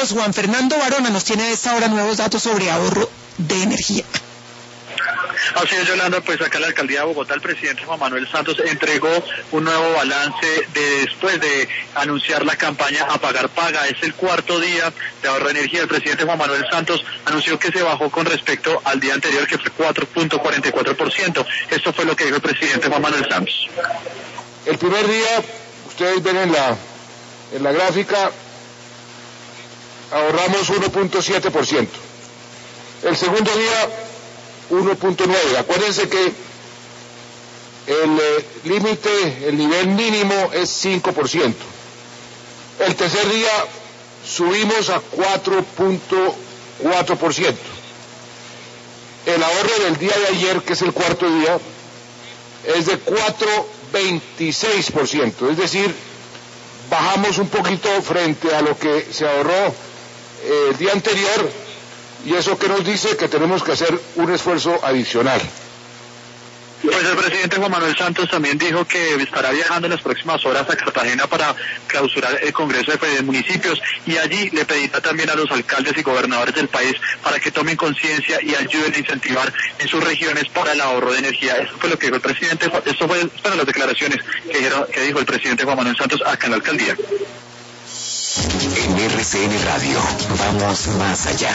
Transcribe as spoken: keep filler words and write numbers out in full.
Carlos Juan Fernando Barona nos tiene a esta hora nuevos datos sobre ahorro de energía. Así es, Yolanda, pues acá en la Alcaldía de Bogotá el presidente Juan Manuel Santos entregó un nuevo balance de después de anunciar la campaña A Pagar Paga. Es el cuarto día de ahorro de energía. El presidente Juan Manuel Santos anunció que se bajó con respecto al día anterior, que fue cuatro punto cuarenta y cuatro por ciento. Esto fue lo que dijo el presidente Juan Manuel Santos. El primer día, ustedes ven en la, en la gráfica, ahorramos uno punto siete por ciento. El segundo día, uno punto nueve por ciento. Acuérdense que el eh, límite, el nivel mínimo es cinco por ciento. El tercer día subimos a cuatro punto cuatro por ciento. El ahorro del día de ayer, que es el cuarto día, es de cuatro punto veintiséis por ciento. Es decir, bajamos un poquito frente a lo que se ahorró eh, el día anterior. ¿Y eso qué nos dice? Que tenemos que hacer un esfuerzo adicional. Pues el presidente Juan Manuel Santos también dijo que estará viajando en las próximas horas a Cartagena para clausurar el Congreso de Municipios, y allí le pedirá también a los alcaldes y gobernadores del país para que tomen conciencia y ayuden a incentivar en sus regiones para el ahorro de energía. Eso fue lo que dijo el presidente. Esto fue para las declaraciones que, dijeron, que dijo el presidente Juan Manuel Santos acá en la alcaldía. En R C N Radio, vamos más allá.